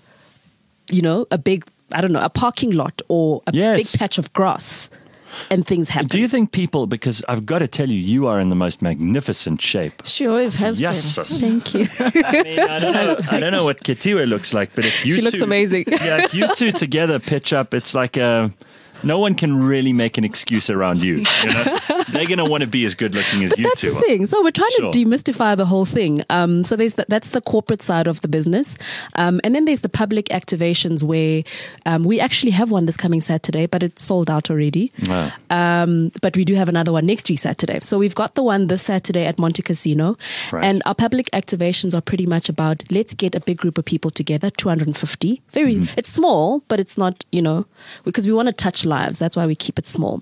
big, a parking lot or a big patch of grass, and things happen. Do you think people, because I've got to tell you, you are in the most magnificent shape. She always has been. Thank you. I don't know what Kitiwe looks like, but if you she looks amazing. Yeah, if you two together pitch up, it's like no one can really make an excuse around you. They're going to want to be as good looking as you that's two the thing. So we're trying to demystify the whole thing. So that's the corporate side of the business. And then there's the public activations where we actually have one this coming Saturday, but it's sold out already. Wow. But we do have another one next week Saturday. So we've got the one this Saturday at Monte Casino. Right. And our public activations are pretty much about, let's get a big group of people together, 250. It's small, but it's not, because we want to touch lives. That's why we keep it small.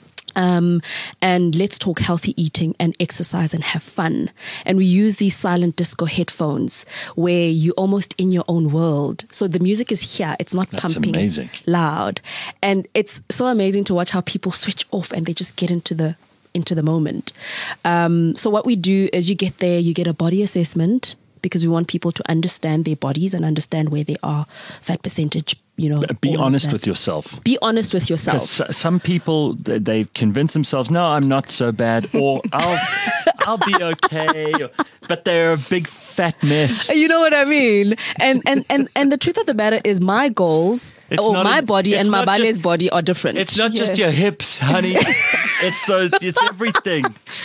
And let's talk healthy eating and exercise and have fun. And we use these silent disco headphones where you're almost in your own world. So the music is here. It's not pumping amazing. Loud. And it's so amazing to watch how people switch off and they just get into the moment. So what we do is you get there, you get a body assessment, because we want people to understand their bodies and understand where they are, fat percentage, Be honest with yourself. Be honest with yourself. Because some people, they convince themselves, no, I'm not so bad, or I'll be okay, but they're a big fat mess. You know what I mean? And the truth of the matter is my goals, my body and my Bale's body are different. It's not just your hips, honey. It's everything.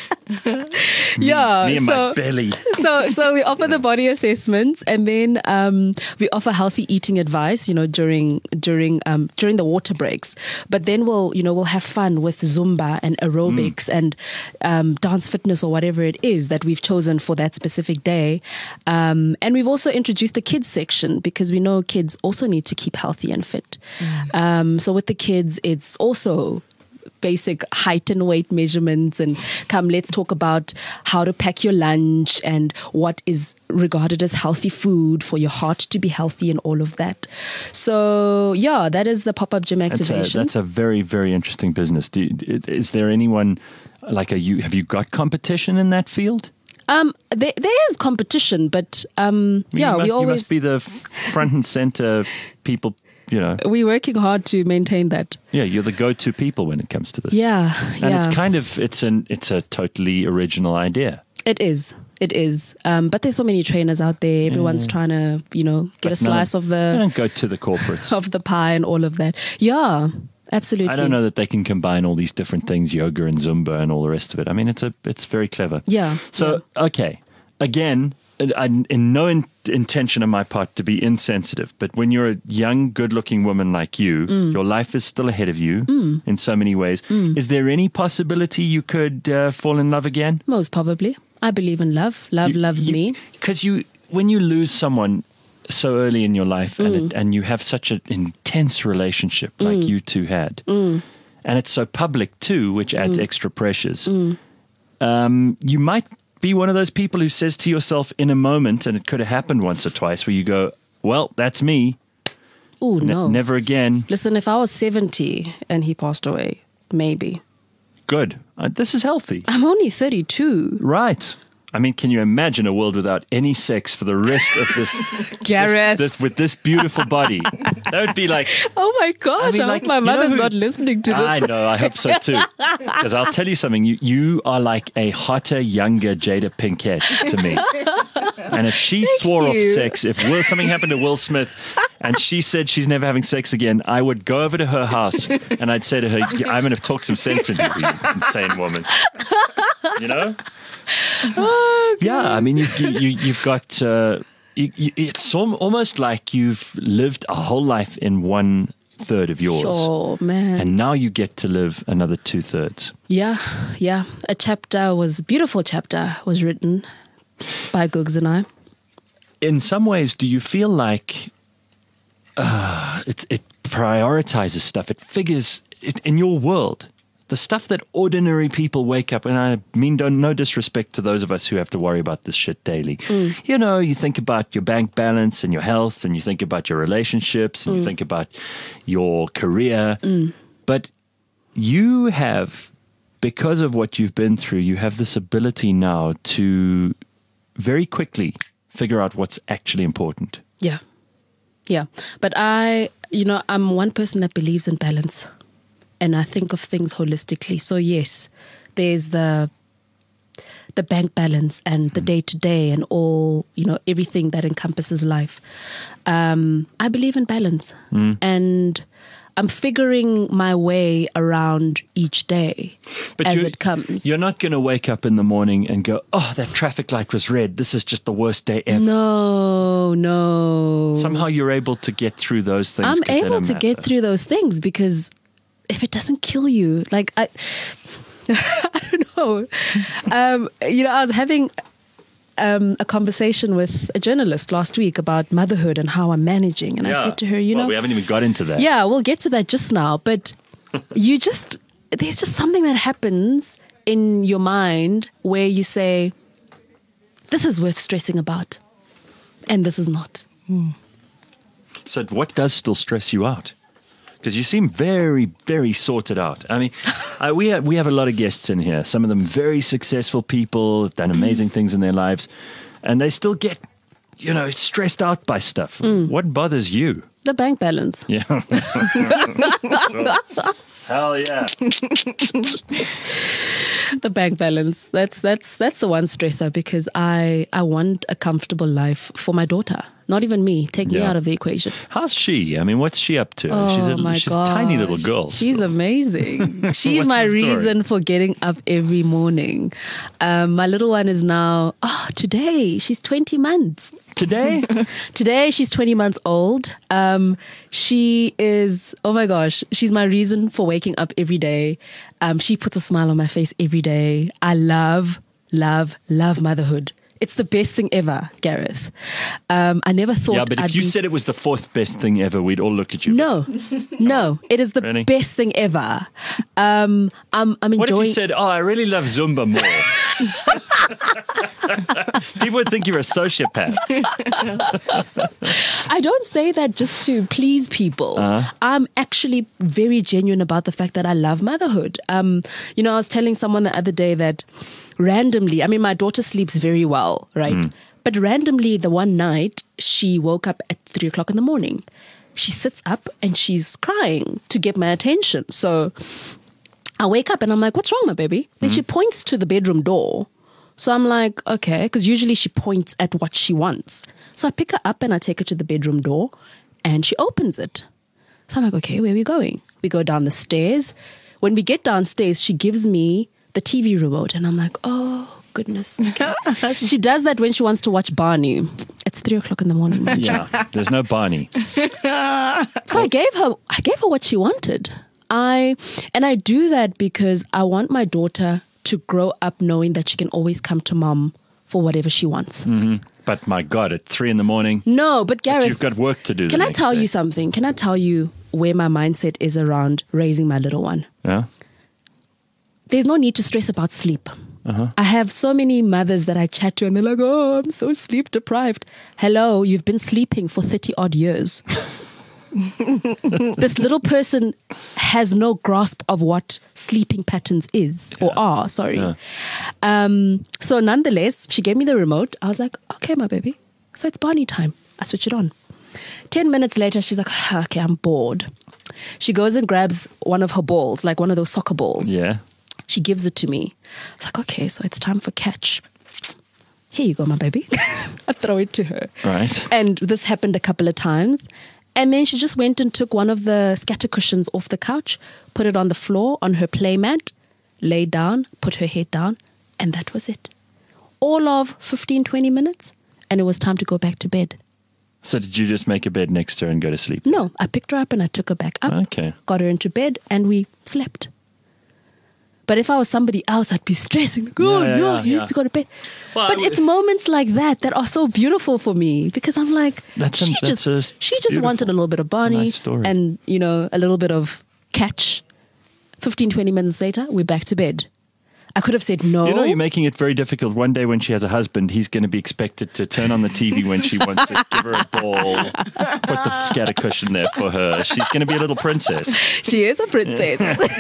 Me and my belly. So we offer the body assessments, and then we offer healthy eating advice, during the water breaks. But then we'll have fun with Zumba and aerobics and dance fitness or whatever it is that we've chosen for that specific day. And we've also introduced a kids section because we know kids also need to keep healthy and fit. So with the kids, it's also basic height and weight measurements, and let's talk about how to pack your lunch and what is regarded as healthy food for your heart to be healthy and all of that. So that is the Pop-Up Gym activation. That's a very, very interesting business. Is there anyone have you got competition in that field? There is competition, but we always... You must be the front and center people. We're working hard to maintain that. Yeah, you're the go-to people when it comes to this. Yeah, and it's a totally original idea. It is. But there's so many trainers out there. Everyone's trying to, get a slice of the... They don't go to the corporates. of the pie and all of that. Yeah. absolutely. I don't know that they can combine all these different things, yoga and Zumba and all the rest of it. I mean, it's very clever. Yeah. So, okay. Again, in no intention on my part to be insensitive, but when you're a young, good-looking woman like you, your life is still ahead of you in so many ways. Is there any possibility you could fall in love again? Most probably. I believe in love. Love loves me. Because when you lose someone so early in your life and you have such an intense relationship like you two had, and it's so public too, which adds extra pressures, you might be one of those people who says to yourself in a moment, and it could have happened once or twice, where you go, well, that's me. Oh, no. Never again. Listen, if I was 70 and he passed away, maybe. Good. This is healthy. I'm only 32. Right. I mean, can you imagine a world without any sex for the rest of this, Gareth. with this beautiful body? That would be like... Oh my gosh, I hope my mother's not listening to this. I know, I hope so too. Because I'll tell you something, you are like a hotter, younger Jada Pinkett to me. And if she swore off sex, if something happened to Will Smith and she said she's never having sex again, I would go over to her house and I'd say to her, I'm going to talk some sense into you, insane woman. You know? Oh, yeah, I mean, you've got... it's almost like you've lived a whole life in 1/3 of yours. Oh, man. And now you get to live another 2/3. Yeah. Beautiful chapter was written by Googs and I. In some ways, do you feel like it prioritizes stuff? It figures it in your world. The stuff that ordinary people wake up, and I mean, no disrespect to those of us who have to worry about this shit daily. You know, you think about your bank balance and your health, and you think about your relationships, and you think about your career. But you have, because of what you've been through, you have this ability now to very quickly figure out what's actually important. Yeah. But I'm one person that believes in balance. And I think of things holistically. So yes, there's the bank balance and the day-to-day and all, everything that encompasses life. I believe in balance. And I'm figuring my way around each day as it comes. You're not going to wake up in the morning and go, oh, that traffic light was red. This is just the worst day ever. No. Somehow you're able to get through those things. I'm able to get through those things because if it doesn't kill you, like I don't know. I was having a conversation with a journalist last week about motherhood and how I'm managing, and I said to her, we haven't even got into that. Yeah, we'll get to that just now. But there's just something that happens in your mind where you say, this is worth stressing about, and this is not. So what does still stress you out? Because you seem very, very sorted out. I mean, we have a lot of guests in here. Some of them very successful people, have done amazing things in their lives, and they still get, stressed out by stuff. What bothers you? The bank balance. Yeah. Hell yeah. The bank balance. That's the one stressor, because I want a comfortable life for my daughter. Not even me. Take me out of the equation. How's she? I mean, what's she up to? She's a tiny little girl. She's amazing. She's my reason for getting up every morning. My little one is now, today, she's 20 months. Today? Today, she's 20 months old. She is, oh my gosh, she's my reason for waking up every day. She puts a smile on my face every day. I love motherhood. It's the best thing ever, Gareth. I never thought. Yeah, but if you said it was the fourth best thing ever, we'd all look at you. No, it is the best thing ever. I'm enjoying. What if you said, "Oh, I really love Zumba more"? People would think you're a sociopath. I don't say that just to please people. I'm actually very genuine about the fact that I love motherhood. I was telling someone the other day that randomly, my daughter sleeps very well, right? But randomly, the one night, she woke up at 3:00 in the morning. She sits up and she's crying to get my attention. So I wake up and I'm like, what's wrong, my baby? And she points to the bedroom door. So I'm like, okay, because usually she points at what she wants. So I pick her up and I take her to the bedroom door and she opens it. So I'm like, okay, where are we going? We go down the stairs. When we get downstairs, she gives me the TV remote. And I'm like, oh, goodness. Okay. She does that when she wants to watch Barney. It's 3:00 in the morning. Yeah, there's no Barney. So I gave her what she wanted. I do that because I want my daughter to grow up knowing that she can always come to mom for whatever she wants. But my God, at 3 a.m. No, but Gareth, you've got work to do. Can I tell you something? Can I tell you where my mindset is around raising my little one? Yeah. There's no need to stress about sleep. I have so many mothers that I chat to and they're like, oh, I'm so sleep deprived. Hello, you've been sleeping for 30 odd years. This little person has no grasp of what sleeping patterns are. Sorry. Yeah. So nonetheless, she gave me the remote. I was like, okay, my baby. So it's Barney time. I switch it on. 10 minutes later, she's like, okay, I'm bored. She goes and grabs one of her balls, like one of those soccer balls. Yeah. She gives it to me. I was like, okay, so it's time for catch. Here you go, my baby. I throw it to her. Right. And this happened a couple of times. And then she just went and took one of the scatter cushions off the couch, put it on the floor on her play mat, laid down, put her head down, and that was it. All of 15, 20 minutes, and it was time to go back to bed. So did you just make a bed next to her and go to sleep? No, I picked her up and I took her back up, Okay. got her into bed, and we slept. But if I was somebody else, I'd be stressing. Like, oh, no, you need to go to bed. Well, but it's moments like that are so beautiful for me because I'm like, she just wanted a little bit of Barney nice story. and, a little bit of catch. 15, 20 minutes later, we're back to bed. I could have said no. You're making it very difficult. One day when she has a husband, he's going to be expected to turn on the TV when she wants to give her a ball, put the scatter cushion there for her. She's going to be a little princess. She is a princess.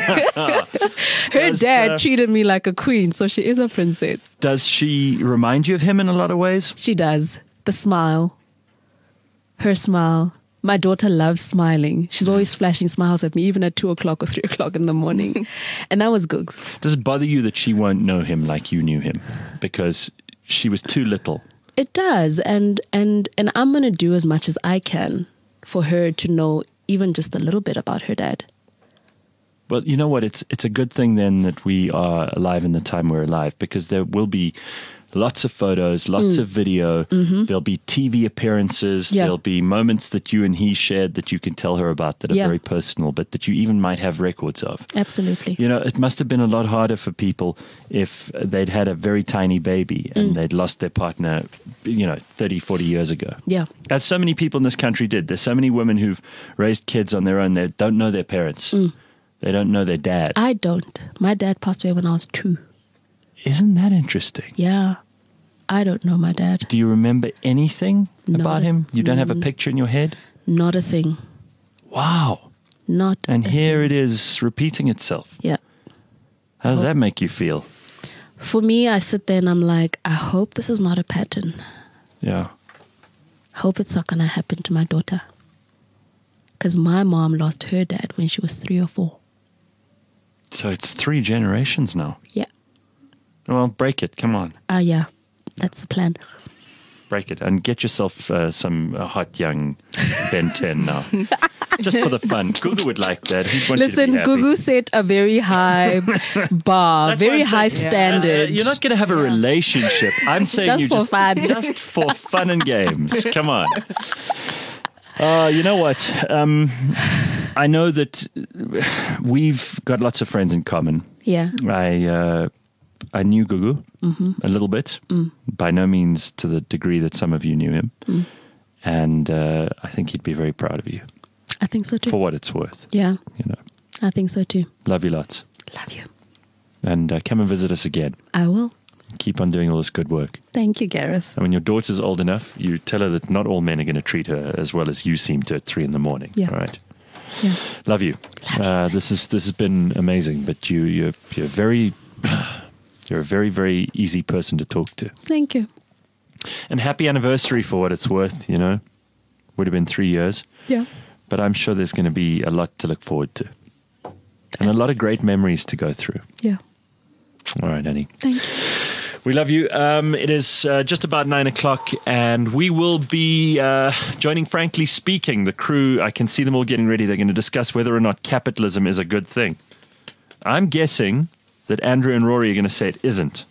Her dad treated me like a queen, so she is a princess. Does she remind you of him in a lot of ways? She does. The smile. Her smile. My daughter loves smiling. She's always flashing smiles at me, even at 2 o'clock or 3 o'clock in the morning. And that was Googs. Does it bother you that she won't know him like you knew him? Because she was too little. It does. And I'm going to do as much as I can for her to know even just a little bit about her dad. Well, you know what? It's a good thing then that we are alive in the time we're alive, because there will be lots of photos, lots of video. There'll be TV appearances. Yeah. There'll be moments that you and he shared that you can tell her about that are very personal, but that you even might have records of. Absolutely. It must have been a lot harder for people if they'd had a very tiny baby and they'd lost their partner, 30, 40 years ago. Yeah. As so many people in this country did. There's so many women who've raised kids on their own. They don't know their parents. They don't know their dad. I don't. My dad passed away when I was 2. Isn't that interesting? Yeah. I don't know my dad. Do you remember anything about him? You don't have a picture in your head? Not a thing. Wow. Not And a here thing. it is repeating itself. Yeah. How does that make you feel? For me, I sit there and I'm like, I hope this is not a pattern. Yeah. Hope it's not going to happen to my daughter. Because my mom lost her dad when she was 3 or 4. So it's 3 generations now. Yeah. Well, break it. Come on. Yeah. That's the plan. Break it. And get yourself some hot young Ben 10 now. Just for the fun. Gugu would like that. He'd want Listen, you to be happy. Gugu set a very high bar, That's very why I'm high saying, standard. You're not going to have a relationship. I'm saying Just you for fun. Just for fun and games. Come on. You know what? I know that we've got lots of friends in common. Yeah. I knew Gugu a little bit, by no means to the degree that some of you knew him. And I think he'd be very proud of you I think so too. for what it's worth. Yeah. I think so too. Love you lots. Love you. And come and visit us again. I will. Keep on doing all this good work. Thank you, Gareth. And when your daughter's old enough, you tell her that not all men are going to treat her as well as you seem to at 3 a.m. Yeah. All right. Yeah. Love you. This has been amazing. But you're very you're a very, very easy person to talk to. Thank you. And happy anniversary for what it's worth. Would have been 3 years. Yeah. But I'm sure there's going to be a lot to look forward to, and a lot of great memories to go through. Yeah. All right, Annie. Thank you. We love you. It is just about 9 o'clock, and we will be joining Frankly Speaking. The crew, I can see them all getting ready. They're going to discuss whether or not capitalism is a good thing. I'm guessing that Andrew and Rory are going to say it isn't.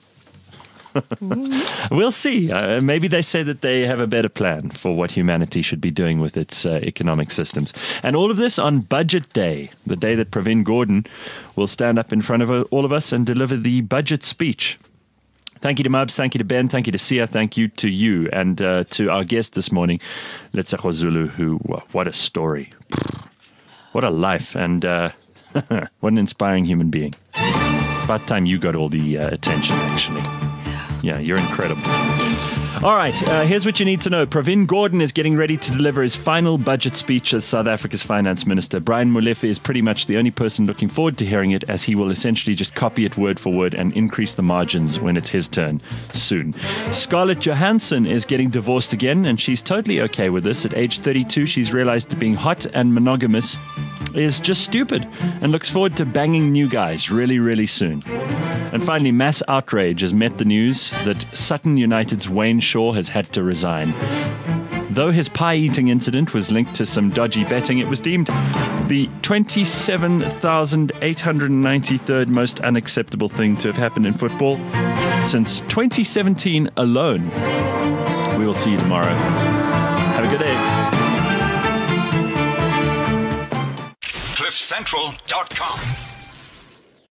We'll see. Maybe they say that they have a better plan for what humanity should be doing with its economic systems. And all of this on Budget Day, the day that Pravin Gordhan will stand up in front of all of us and deliver the budget speech. Thank you to Mubs, thank you to Ben, thank you to Sia, thank you to you, and to our guest this morning, Letsego Zulu, who, what a story. What a life, and what an inspiring human being. It's about time you got all the attention, actually. Yeah, you're incredible. All right, here's what you need to know. Pravin Gordhan is getting ready to deliver his final budget speech as South Africa's finance minister. Brian Molefe is pretty much the only person looking forward to hearing it, as he will essentially just copy it word for word and increase the margins when it's his turn soon. Scarlett Johansson is getting divorced again, and she's totally okay with this. At age 32, she's realized that being hot and monogamous is just stupid and looks forward to banging new guys really, really soon. And finally, mass outrage has met the news that Sutton United's Wayne Shaw has had to resign. Though his pie-eating incident was linked to some dodgy betting, it was deemed the 27,893rd most unacceptable thing to have happened in football since 2017 alone. We will see you tomorrow. Have a good day. CliffCentral.com